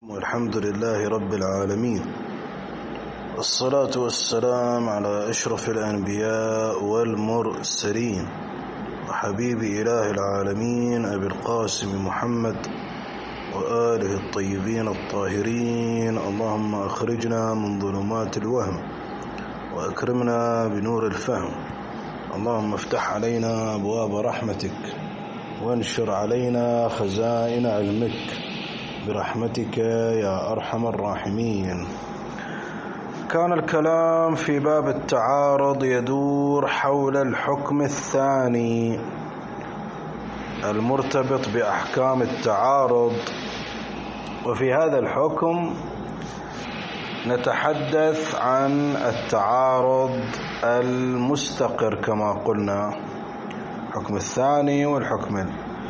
والحمد لله رب العالمين، والصلاة والسلام على أشرف الأنبياء والمرسلين وحبيب إله العالمين أبي القاسم محمد وآله الطيبين الطاهرين. اللهم أخرجنا من ظلمات الوهم وأكرمنا بنور الفهم. اللهم افتح علينا أبواب رحمتك وانشر علينا خزائن علمك برحمتك يا أرحم الراحمين. كان الكلام في باب التعارض يدور حول الحكم الثاني المرتبط بأحكام التعارض، وفي هذا الحكم نتحدث عن التعارض المستقر كما قلنا، الحكم الثاني والحكم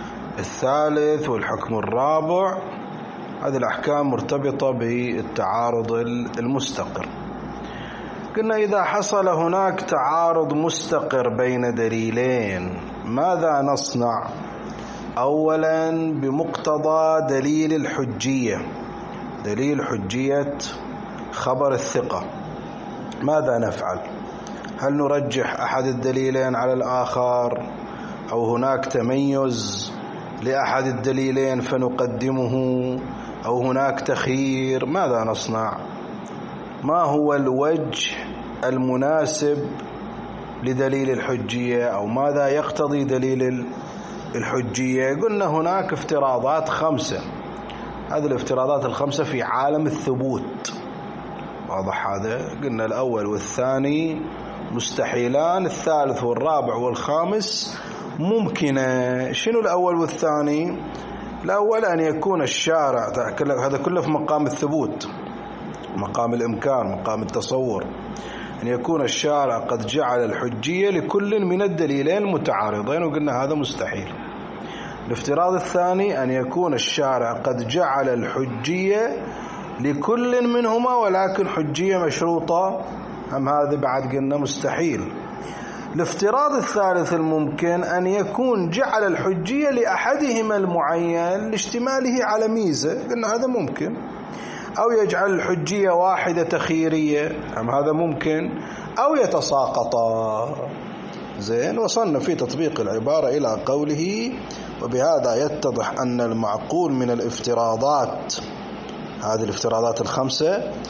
الثالث والحكم الرابع. هذه الأحكام مرتبطة بالتعارض المستقر. قلنا إذا حصل هناك تعارض مستقر بين دليلين ماذا نصنع؟ أولا بمقتضى دليل الحجية، دليل حجية خبر الثقة، ماذا نفعل؟ هل نرجح أحد الدليلين على الآخر، أو هناك تميز لأحد الدليلين فنقدمه، أو هناك تخيير؟ ماذا نصنع؟ ما هو الوجه المناسب لدليل الحجية، أو ماذا يقتضي دليل الحجية؟ قلنا هناك افتراضات 5، هذه الافتراضات 5 في عالم الثبوت، واضح هذا؟ قلنا الأول والثاني مستحيلان، الثالث والرابع والخامس ممكنة. شنو الأول والثاني؟ الأول أن يكون الشارع، هذا كله في مقام الثبوت، مقام الإمكان، مقام التصور، أن يكون الشارع قد جعل الحجية لكل من الدليلين المتعارضين، وقلنا هذا مستحيل. الافتراض الثاني أن يكون الشارع قد جعل الحجية لكل منهما ولكن حجية مشروطة، هذا بعد قلنا مستحيل. الافتراض الثالث الممكن أن يكون جعل الحجية لأحدهما المعين لاشتماله على ميزة، قلنا هذا ممكن. أو يجعل الحجية واحدة تخييرية، هذا ممكن. أو يتساقطا. زين، وصلنا في تطبيق العبارة إلى قوله: وبهذا يتضح أن المعقول من الافتراضات، هذه الافتراضات 5،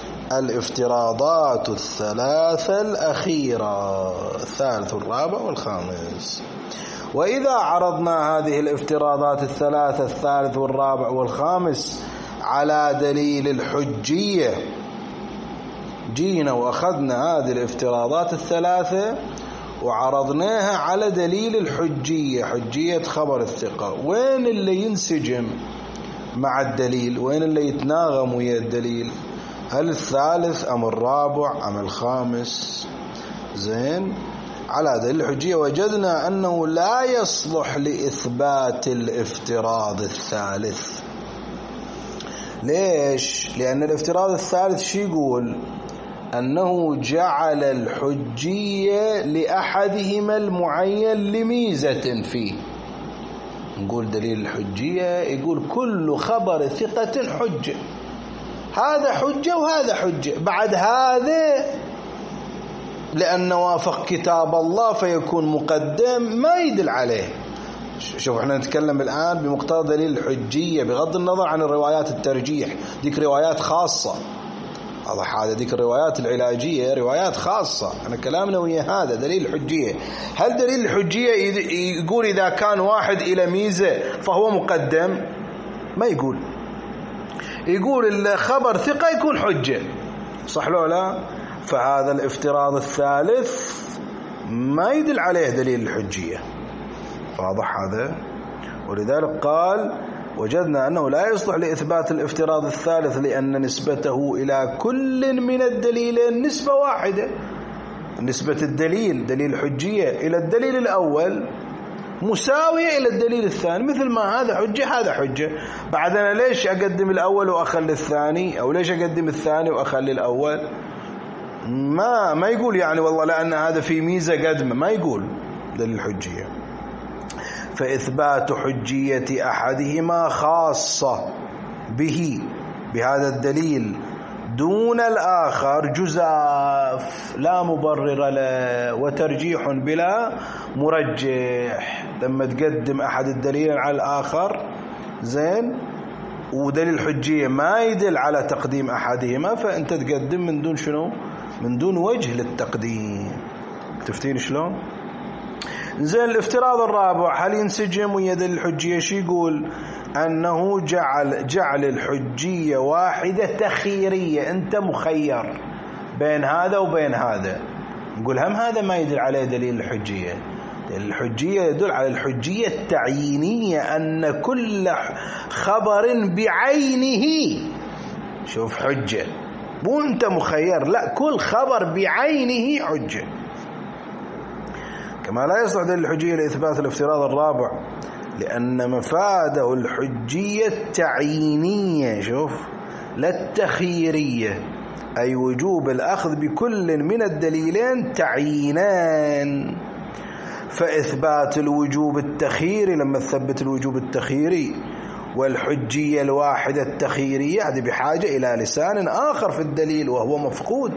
الافتراضات 3 الأخيرة، الثالث والرابع والخامس. وإذا عرضنا هذه الافتراضات 3، الثالث والرابع والخامس، على دليل الحجية، جينا وأخذنا هذه الافتراضات 3 وعرضناها على دليل الحجية، حجية خبر الثقة، وين اللي ينسجم مع الدليل؟ وين اللي يتناغم ويا الدليل؟ هل الثالث أم الرابع أم الخامس؟ زين، على دليل الحجية وجدنا أنه لا يصلح لإثبات الافتراض الثالث. ليش؟ لأن الافتراض الثالث شي يقول؟ أنه جعل الحجية لأحدهما المعين لميزة فيه. نقول دليل الحجية يقول كل خبر ثقة حجة، هذا حجة وهذا حجة، بعد هذا لأن وافق كتاب الله فيكون مقدم، ما يدل عليه. شوف، احنا نتكلم الآن بمقتضى دليل الحجية بغض النظر عن الروايات الترجيح، ديك روايات خاصة، هذا ديك الروايات العلاجية روايات خاصة، احنا كلامنا ويا هذا دليل الحجية. هل دليل الحجية يقول إذا كان واحد إلى ميزة فهو مقدم؟ ما يقول. يقول الخبر ثقة يكون حجة، صح لو لا؟ فهذا الافتراض الثالث ما يدل عليه دليل الحجية، واضح هذا؟ ولذلك قال: وجدنا أنه لا يصلح لإثبات الافتراض الثالث لأن نسبته إلى كل من الدليلين نسبة واحدة. نسبة الدليل، دليل الحجية، إلى الدليل الأول مساوية إلى الدليل الثاني، مثل ما هذا حجة هذا حجة. بعد أنا ليش أقدم الأول وأخلي الثاني، أو ليش أقدم الثاني وأخلي الأول؟ ما يقول يعني والله لأن هذا في ميزة قدمه، ما يقول دليل الحجية. فإثبات حجية أحدهما خاصة به بهذا الدليل دون الآخر جزاف لا مبرر له وترجيح بلا مرجح. لما تقدم أحد الدليل على الآخر زين ودليل الحجية ما يدل على تقديم أحدهما فأنت تقدم من دون شنو؟ من دون وجه للتقديم. تفتين شلون؟ زين الافتراض الرابع هل ينسجم ويا دليل الحجية؟ شي يقول أنه جعل الحجية واحدة تخييرية، أنت مخير بين هذا وبين هذا. نقول هم هذا ما يدل عليه دليل الحجية. دليل الحجية يدل على الحجية التعيينية، أن كل خبر بعينه شوف حجة، مو أنت مخير، لا كل خبر بعينه حجة. كما لا يصلح دليل الحجية لإثبات الافتراض الرابع لأن مفاده الحجية التعيينية شوف لا التخييرية، أي وجوب الأخذ بكل من الدليلين تعيينان. فإثبات الوجوب التخييري لما تثبت الوجوب التخييري والحجية الواحدة التخييرية هذه بحاجة إلى لسان آخر في الدليل وهو مفقود.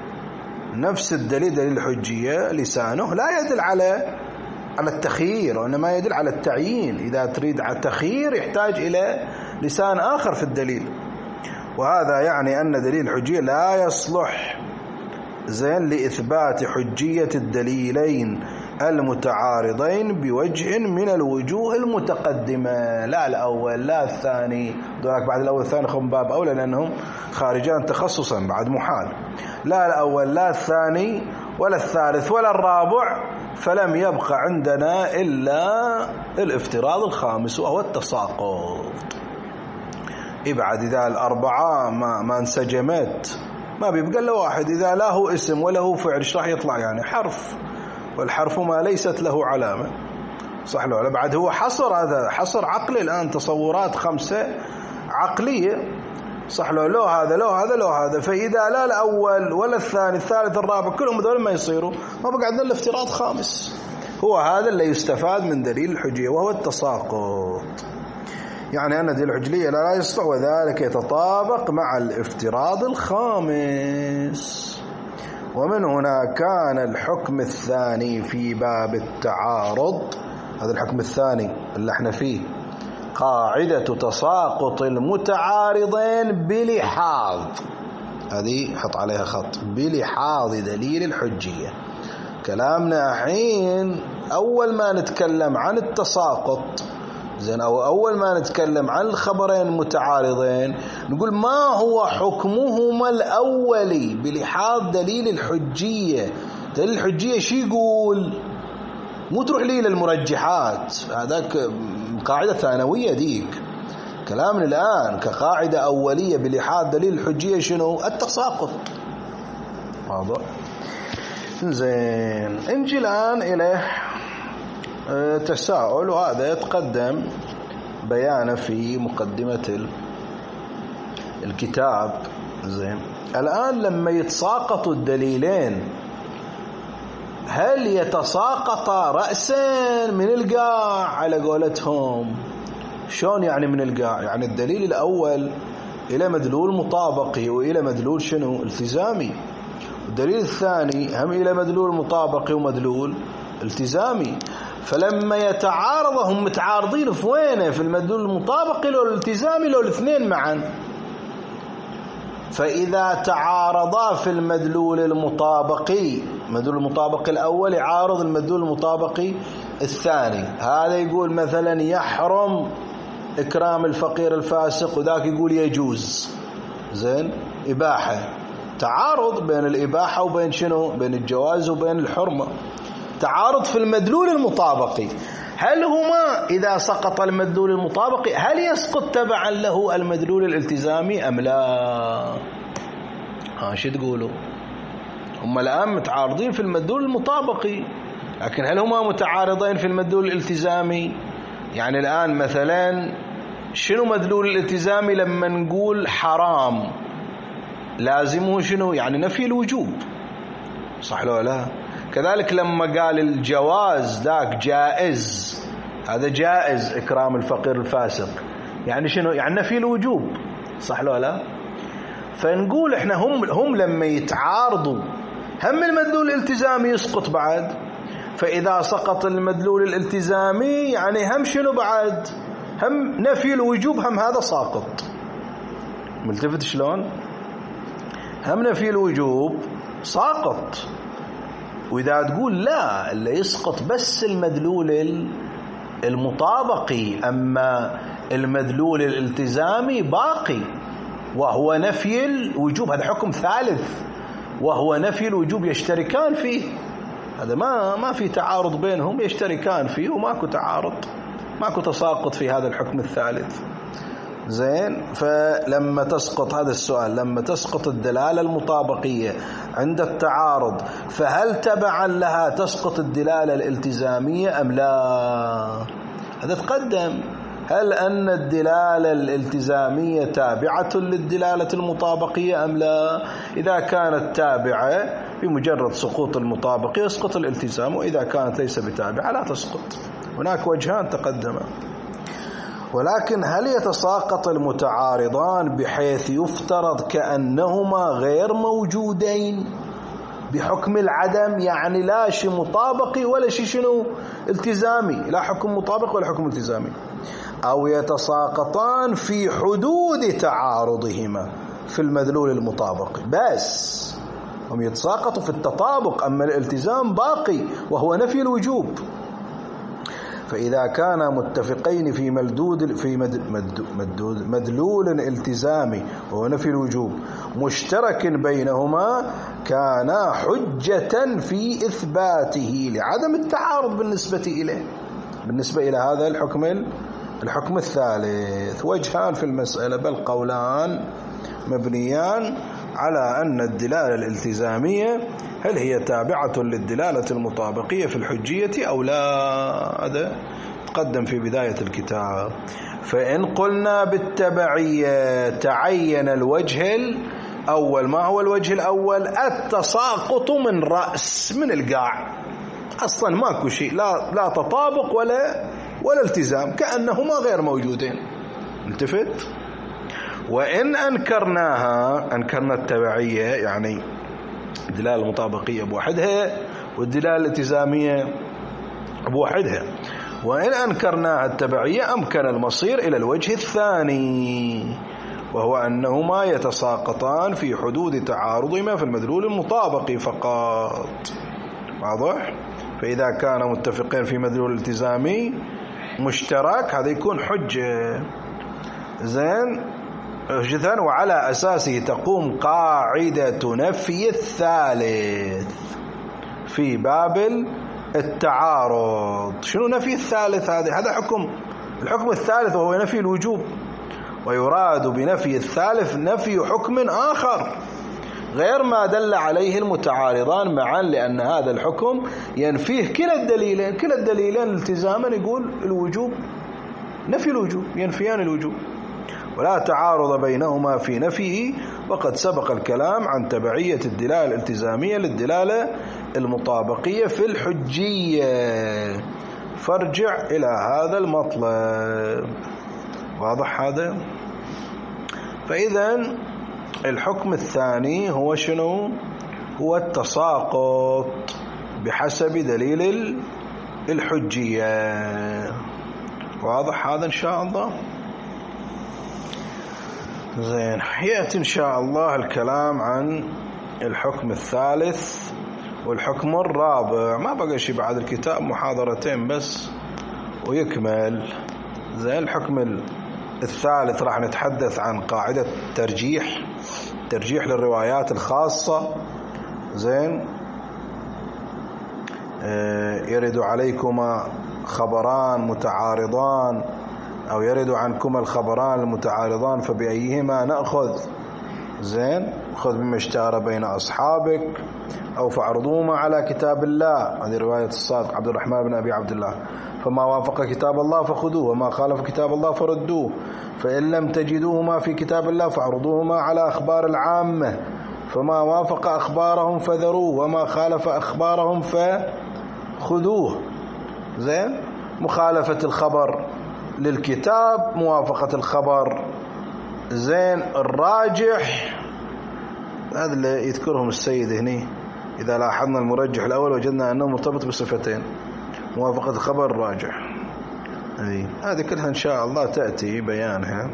نفس الدليل دليل الحجية لسانه لا يدل على التخيير وإنما يدل على التعيين. إذا تريد على التخيير يحتاج إلى لسان آخر في الدليل، وهذا يعني أن دليل الحجية لا يصلح زين لإثبات حجية الدليلين المتعارضين بوجه من الوجوه المتقدمة، لا الأول لا الثاني. دولك بعد الأول والثاني هم باب أولى لأنهم خارجان تخصصا بعد محال. لا الأول لا الثاني ولا الثالث ولا الرابع، فلم يبقى عندنا إلا الافتراض الخامس وهو التساقط. ابعد إذا الأربعة ما انسجمت ما بيبقى إلا واحد. إذا لا هو اسم ولا هو فعل ايش راح يطلع؟ يعني حرف، والحرف ما ليست له علامة. صح له؟ بعد هو حصر، هذا حصر عقلي الآن، تصورات 5 عقلية. صح له؟ لو هذا لو هذا لو هذا. فإذا لا الأول ولا الثاني الثالث الرابع كلهم دول ما يصيروا، ما بقى عندنا الافتراض خامس، هو هذا اللي يستفاد من دليل الحجية وهو التساقط. يعني أن دليل الحجية لا يصلح وذلك يتطابق مع الافتراض الخامس. ومن هنا كان الحكم الثاني في باب التعارض، هذا الحكم الثاني اللي احنا فيه، قاعدة تساقط المتعارضين بلحاظ، هذه حط عليها خط، بلحاظ دليل الحجية. كلامنا حين أول ما نتكلم عن التساقط زين أو أول ما نتكلم عن الخبرين المتعارضين نقول ما هو حكمهما الأولي بلحاظ دليل الحجية. دليل الحجية شو يقول؟ مو تروح لي للمرجحات، هذاك قاعدة ثانوية ديك. كلامنا الآن كقاعدة أولية بلحاظ دليل الحجية شنو؟ التساقط. واضح؟ زين نجي الآن إلى تساؤل، وهذا يتقدم بيانه في مقدمة الكتاب. زين الآن لما يتساقطوا الدليلين هل يتساقطا رأسا من القاع على قولتهم؟ شلون يعني من القاع؟ يعني الدليل الأول إلى مدلول مطابقي وإلى مدلول شنو؟ التزامي. الدليل الثاني هم إلى مدلول مطابقي ومدلول التزامي. فلما يتعارض هم متعارضين في وينه؟ في المدلول المطابقي لو الالتزامي لو الاثنين معا. فإذا تعارضا في المدلول المطابقي، المدلول المطابقي الأول يعارض المدلول المطابقي الثاني، هذا يقول مثلا يحرم إكرام الفقير الفاسق وذاك يقول يجوز. زين إباحة، تعارض بين الإباحة وبين شنو؟ بين الجواز وبين الحرمة، تعارض في المدلول المطابقي. هل هما إذا سقط المدلول المطابقي هل يسقط تبعا له المدلول الالتزامي أم لا؟ شو تقولوا؟ هما الآن متعارضين في المدلول المطابقي، لكن هل هما متعارضين في المدلول الالتزامي؟ يعني الآن مثلا شنو مدلول الالتزامي لما نقول حرام؟ لازمه شنو؟ يعني نفي الوجوب، صح لو لا؟ كذلك لما قال الجواز ذاك جائز، هذا جائز إكرام الفقير الفاسق، يعني شنو؟ يعني نفي الوجوب. صح لو لا؟ فنقول احنا هم لما يتعارضوا هم المدلول الالتزامي يسقط بعد. فإذا سقط المدلول الالتزامي يعني هم شنو بعد؟ هم نفي الوجوب، هم هذا ساقط. ملتفت شلون؟ هم نفي الوجوب ساقط. وإذا تقول لا، اللي يسقط بس المدلول المطابقي، أما المدلول الالتزامي باقي وهو نفي الوجوب. هذا حكم ثالث وهو نفي الوجوب، يشتركان فيه. هذا ما في تعارض بينهم، يشتركان فيه وماكو تعارض، ماكو تساقط في هذا الحكم الثالث. زين. فلما تسقط هذا السؤال، لما تسقط الدلالة المطابقية عند التعارض، فهل تبعا لها تسقط الدلالة الالتزامية أم لا؟ هذا تقدم. هل أن الدلالة الالتزامية تابعة للدلالة المطابقية أم لا؟ إذا كانت تابعة بمجرد سقوط المطابقة يسقط الالتزام، وإذا كانت ليس بتابعة لا تسقط. هناك وجهان تقدما. ولكن هل يتساقط المتعارضان بحيث يفترض كأنهما غير موجودين بحكم العدم؟ يعني لا شيء مطابقي ولا شيء شنو التزامي، لا حكم مطابق ولا حكم التزامي. أو يتساقطان في حدود تعارضهما في المدلول المطابق بس، هم يتساقطوا في التطابق، أما الالتزام باقي وهو نفي الوجوب. فإذا كانا متفقين في مدلول التزامي وهو نفي الوجوب مشترك بينهما، كانا حجة في إثباته لعدم التعارض بالنسبة إليه، بالنسبة إلى هذا الحكم الثالث. وجهان في المسألة، بل قولان مبنيان على أن الدلالة الالتزامية هل هي تابعة للدلالة المطابقية في الحجية أو لا. هذا تقدم في بداية الكتاب. فإن قلنا بالتبعية تعين الوجه الأول. ما هو الوجه الأول؟ التساقط من رأس، من القاع، أصلا ماكو شيء، لا تطابق ولا التزام، كأنهما غير موجودين. التفت. وإن أنكرنا التبعية، يعني الدلالة المطابقية بوحدها والدلالة الالتزامية بوحدها، وإن أنكرناها التبعية أمكن المصير إلى الوجه الثاني، وهو أنهما يتساقطان في حدود تعارضهما في المدلول المطابق فقط. واضح؟ فإذا كان متفقين في مدلول التزامي مشترك هذا يكون حجة. زين. حجة، وعلى أساسه تقوم قاعدة نفي الثالث في باب التعارض. شنو نفي الثالث؟ هذا الحكم الثالث وهو نفي الوجوب، ويراد بنفي الثالث نفي حكم آخر غير ما دل عليه المتعارضان معا، لأن هذا الحكم ينفيه كلا الدليلين التزاما. يقول الوجوب، نفي الوجوب، ينفيان الوجوب، ولا تعارض بينهما في نفيه. وقد سبق الكلام عن تبعية الدلالة الالتزامية للدلالة المطابقية في الحجية، فارجع إلى هذا المطلب. واضح هذا؟ فإذا الحكم الثاني هو شنو؟ هو التساقط بحسب دليل الحجية. واضح هذا إن شاء الله؟ زين. يأتي إن شاء الله الكلام عن الحكم الثالث والحكم الرابع. ما بقى شيء بعد الكتاب، محاضرتين بس ويكمل. زين. الحكم الثالث راح نتحدث عن قاعدة ترجيح للروايات الخاصة. زين. يرد عليكما خبران متعارضان، أو يرد عنكما الخبران المتعارضان فبأيهما نأخذ؟ زين. خذ بما اشتهر بين أصحابك أو فاعرضوهما على كتاب الله. هذه رواية الصادق عبد الرحمن بن أبي عبد الله. فما وافق كتاب الله فخذوه، وما خالف كتاب الله فردوه، فإن لم تجدوهما في كتاب الله فاعرضوهما على أخبار العامة، فما وافق أخبارهم فذروه، وما خالف أخبارهم فخذوه. زين. مخالفة الخبر للكتاب، موافقة الخبر زين الراجح هذا اللي يذكرهم السيد هنا. إذا لاحظنا المرجح الأول وجدنا أنه مرتبط بصفتين، موافقة الخبر الراجح. هذه كلها إن شاء الله تأتي بيانها.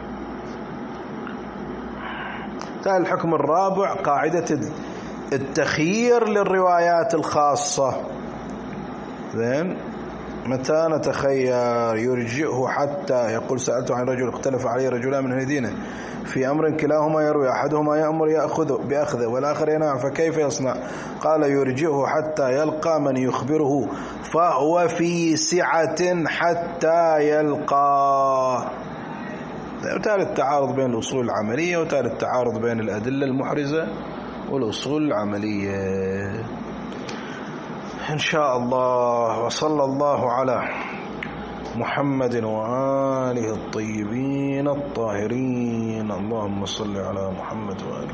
الحكم الرابع قاعدة التخيير للروايات الخاصة. زين متى نتخير؟ يرجئه حتى يقول سألت عن رجل اختلف عليه رجلان من هدينه في أمر كلاهما يروي، أحدهما يأمر يأخذ بأخذه والآخر ينهى، فكيف يصنع؟ قال يرجئه حتى يلقى من يخبره، فهو في سعة حتى يلقى. وتالي التعارض بين الأصول العملية، وتالي التعارض بين الأدلة المحرزة والأصول العملية إن شاء الله. وصلى الله على محمد وآله الطيبين الطاهرين. اللهم صل على محمد وآله.